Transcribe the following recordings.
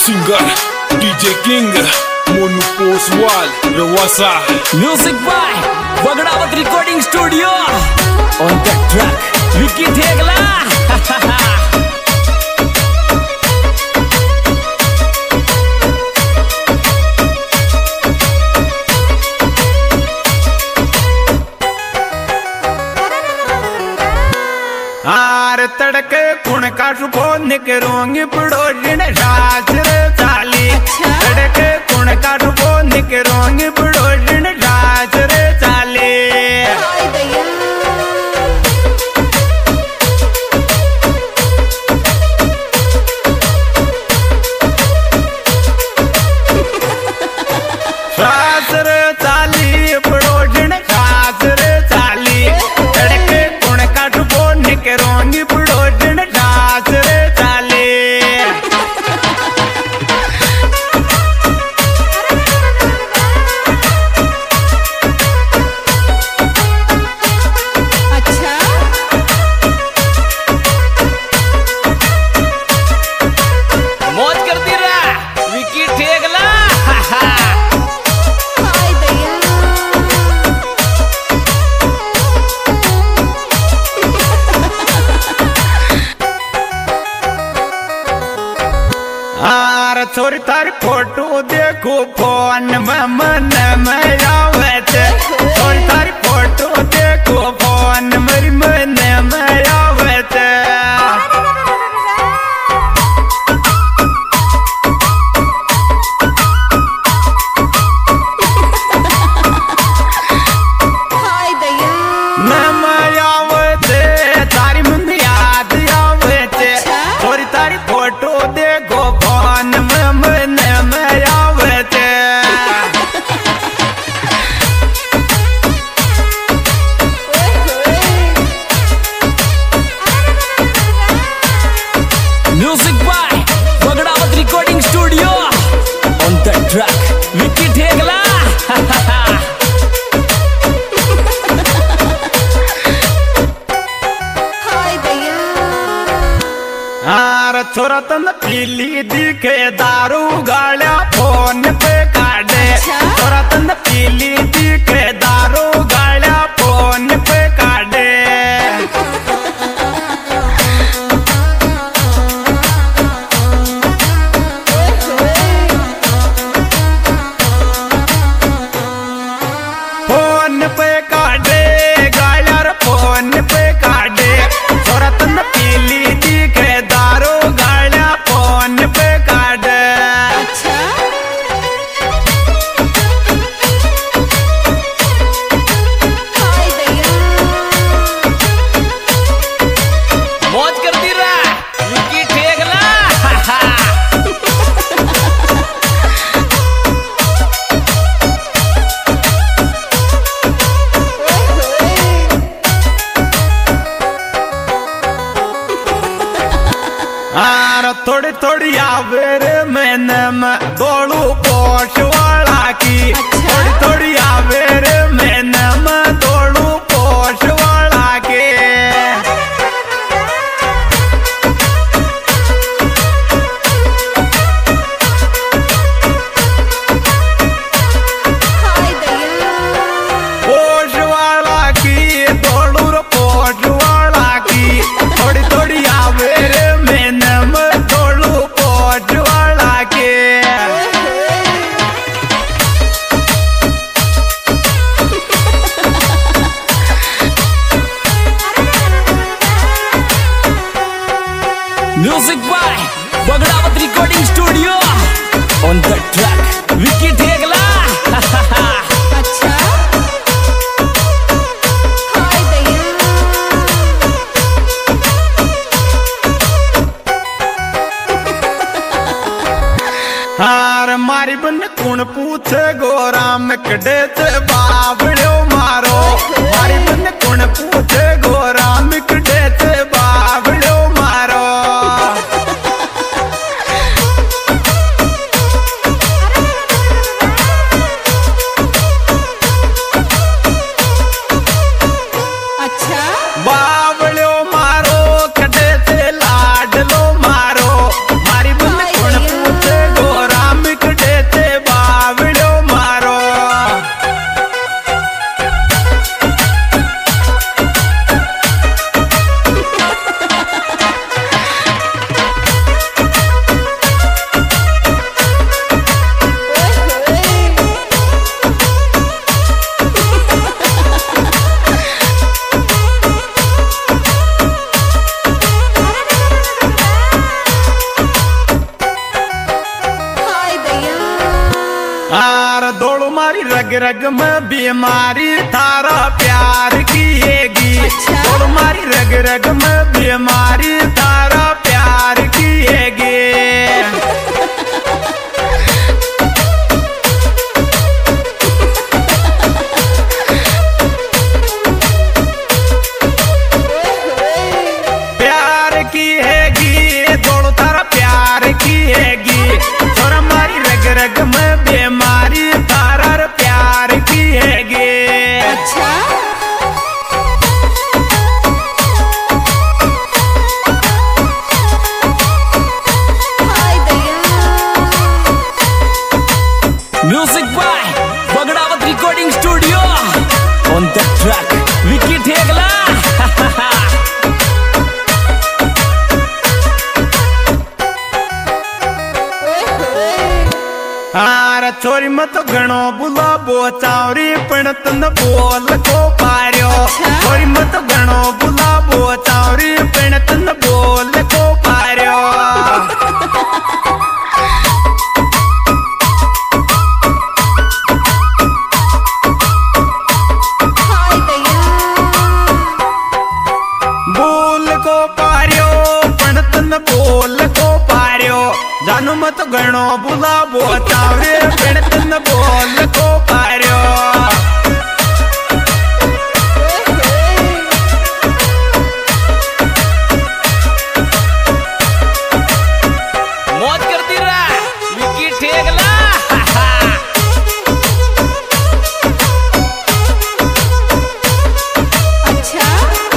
singer DJ King Monu Poswal Rawasa Music by Bagdawat Recording Studio. On the track Vicky Thegla. आर तड़के कुण का सुखो निकरोंगी पड़ोजन शास्त्र चाली तड़के कुण का सुखो निकरोंगी पड़ोजन शास्त्र चाली शास्त्र चाली पड़ोजन शास्त्र चाली तड़के कुण का सुखो निकरोंगी पड़ोजन शास्त्र चाली अच्छा मौज करती रहा विकी ठेगला। हाय दैया आर छोरी तारी फोटो देखो फोन में मन में आवे छे छोरी तारी फोटो देखो फोन मेरी मन में आवे छे हाय दैया मन में आवे छे तारी मन याद आवे छे छोरी तारी फोटो देखो फोन में मन में आवे छे Music by Bagdawat Recording Studio. On the track Vicky Thegla. हाय दैया आर छोरा तन पीली दिखे दारू गाड़ा फोन पे काटे छोरा तन पीली दिखे दारू गाड़ा फोन पे काटे फोन पे काटे गाड़ा रे फोन पे काटे छोरा तन पीली दिखे दारू गाड़ा फोन पे काटे अच्छा हाय दैया मौज करती रहा विकी ठेगला। आर थोड़ी थोड़ी आवेर मैंने मैं दौड़ू पोष वाला की थोड़ी थोड़ी आवेर मैंने मैं दौड़ू पोष वाला के हाय दैया पोष वाला की दौड़ू रो पोष वाला की थोड़ी थोड़ी आवेर मैंने मैं दौड़ू पोष वाला के Music by Bagdawat Recording Studio. On the track Vicky Thegla. अच्छा हाय दैया हार मारी बन कुण पूछे गोरा में कड़े से बाबड़ो मारो मारी बन कुण पूछे गोरा में कड़े से बाबड़ो मारो अच्छा बाबड़ो मारो कड़े से लाडलो मारो मारी बन कुण पूछे गो रग रग में बीमारी थारा प्यार किएगी। अच्छा। तुम्हारी रग रग में बीमारी थारा प्यार किएगी। प्यार किएगी जोड़ थारा प्यार किएगी। और हमारी रग रग में बीमारी थारा प्यार किएगी। अच्छा हाय दैया music by Bagdawat recording studio on the track Vicky Thegla. हार छोरी मत घणो बुला बो चावरी पण तन बोल को पार्यो। अच्छा। छोरी मत घणो बुला बो चावरी पण तन बोल को पार्यो। हाय दैया बोल को पार्यो पण तन बोल को पार्यो। जानू मत घणो बुला बो चावरी पण तन बोल को पार्यो। मौज करती रहा विकी ठेगला। अच्छा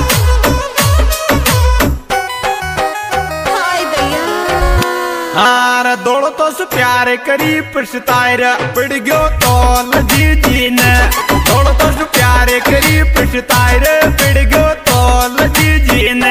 हाय दैया हार दौड़ तो सु प्यार करी पछतायर पड़ गयो तोल जी ने। दौड़ तो सु प्यार करी पछतायर पड़ गयो तोल जी ने।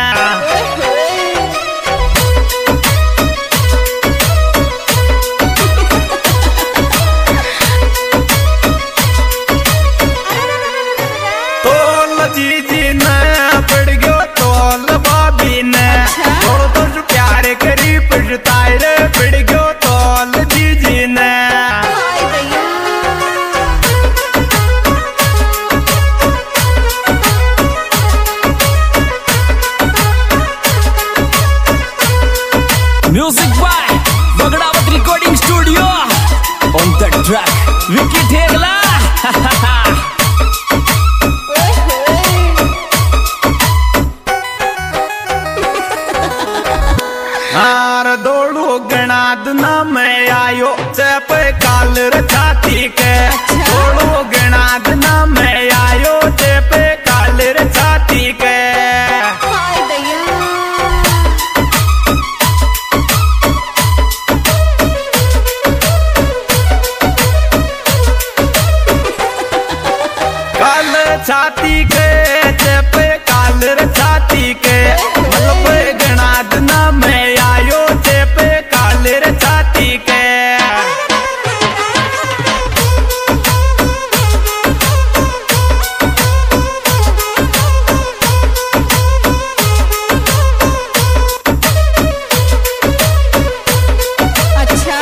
तोल जी ने पड़ गयो तोल बाबी ने। अच्छा। दौड़ तो सु प्यार करी पछतायर पड़ गयो तोल जी ने। हाय दैया music by Bagdawat recording studio on the track Vicky Thegla. हार दौड़ो गणाद ना मैं आयो चप काल रछाती के। अच्छा। दौड़ो गणाद ना मैं आयो चप काल रछाती के। हाय दैया काल छाती के चप काल रछाती के। मतलब गणाद ना मैं आयो चप काल रछाती के। अच्छा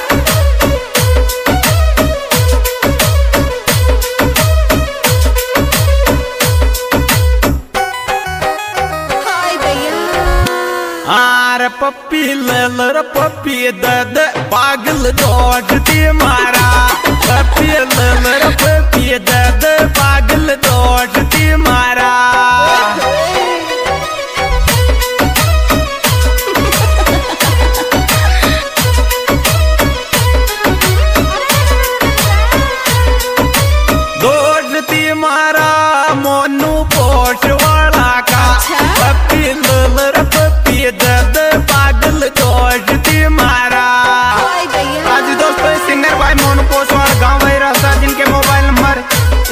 हाय दैया आर पप्पी ललर पप्पी दद पागल दौड़ती मारा। पप्पी ललर पप्पी दद पागल दौड़ती मारा। दौड़ती मारा मोनू पोष वाला का। अच्छा। पप्पी ललर पप्पी दद पागल दौड़ती मारा। हाय दैया आज दोस्तों सिंगर भाई मोनू पोसवाड़ गाँव वही रहता जिनके मोबाइल नंबर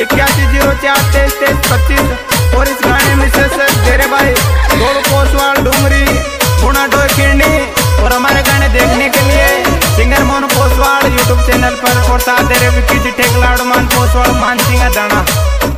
8104232325 और इस गाने में से तेरे भाई गोलू पोसवाड़ डूंगरी गुना डोई खिंडी। और हमारे गाने देखने के लिए singer Monu Poswad YouTube channel पर और साथ दे रहे विकी ठेगला मान पोसवाड़ मानसिंह दाना।